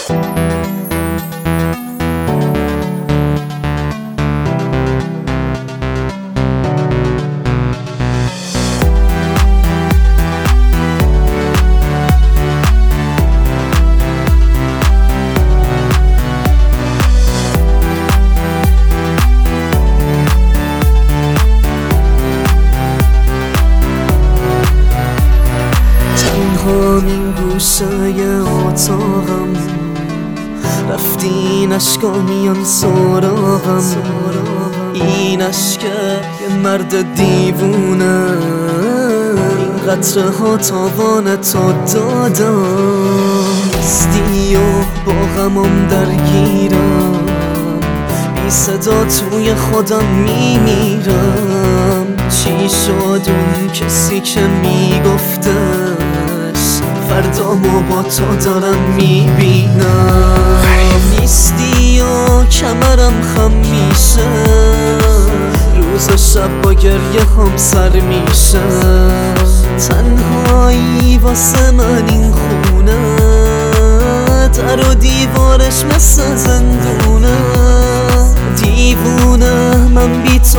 همین گوشای اتاقم رفتین اشکا میان سراغم، این اشکه یه مرد دیوونه، این قطره ها تاوان تو دادم، نیستی و با غمم درگیرم، بی صدا توی خودم میمیرم. چی شد اون کسی که میگفتش فردامو با تو دارم میبینم، نیستی و کمرم خم میشه، روز و شب با گریه هم سر میشه، تنهایی واسه من این خونه، در و دیوارش مثل زندونه، دیوونه من بی تو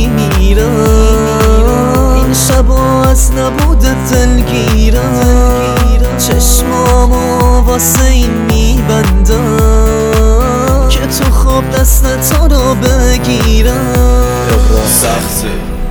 میمیرم، این شبا از نبود دلگیرم، چشمامو واسه این میبندم که تو خواب دست تو رو بگیرم. سخته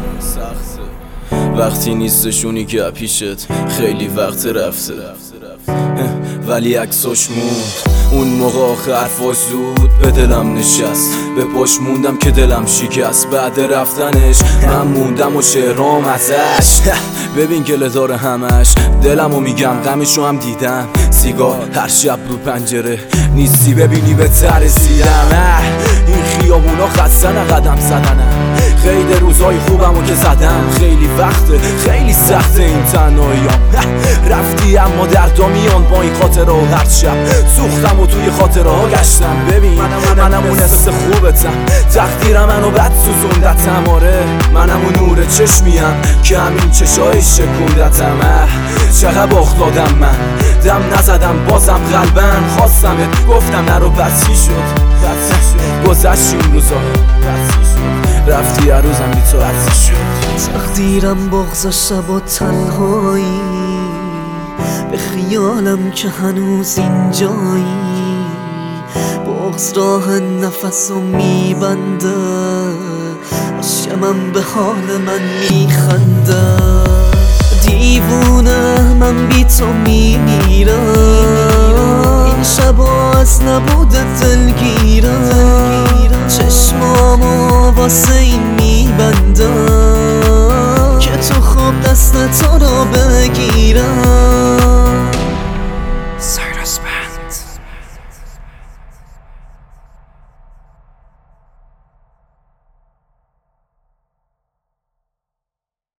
وقتی نیستشونی که پیشت خیلی وقت رفته، ولی عکساش موند اون موقع آخه حرفاش زود به دلم نشست، به پاش موندم که دلم شکست، بعد رفتنش من موندم و شعرام ازش. ببین گله داره همش، دلمو میگم غمشو هم دیدم، سیگار هر شب رو پنجره نیستی ببینی به ترسیدم. این خیابونا خستن قدم زدنم، خیلی روزای خوبمو که زدم، خیلی وقته خیلی سخته این تنهاییام، رفتی اما دردا میان با این خاطره و هر شب سوختم و توی خاطره ها گشتم. ببین منم اون حس خوبتم، تقدیر منو بد سوزوندتم، آره منم اون نور چشمیم که همین چشای شکوندتم. چقدر باخت دادم من، دم نزدم بازم قلبن خواستمت، گفتم نرو بس چی شد، گذشت این روزا رفتی هر روزم بی تو عزیز شد. تقدیرم بغض شب و تنهایی، به خیالم که هنوز اینجایی، بغض راه نفس و میبنده، عشق من به حال من میخنده، دیوونه من بی تو میمیرم، این شبا از نبود دلگیرم، چشمامو واسه این میبندم که تو خواب دست تو رو بگیرم.